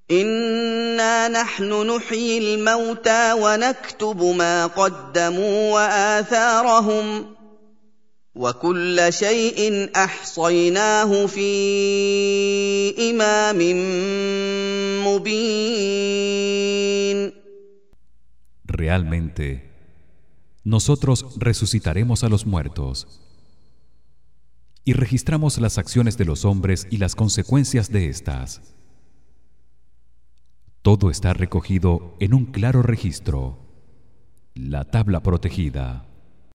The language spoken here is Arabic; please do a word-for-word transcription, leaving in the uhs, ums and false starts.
إِنَّا نَحْنُ نُحْيِي الْمَوْتَىٰ وَنَكْتُبُ مَا قَدَّمُوا وَآثَارَهُمْ ۚ وَكُلَّ شَيْءٍ أَحْصَيْنَاهُ فِي إِمَامٍ مُّبِينٍ. Realmente, nosotros resucitaremos a los muertos y registramos las acciones de los hombres y las consecuencias de estas. Todo está recogido en un claro registro, la tabla protegida.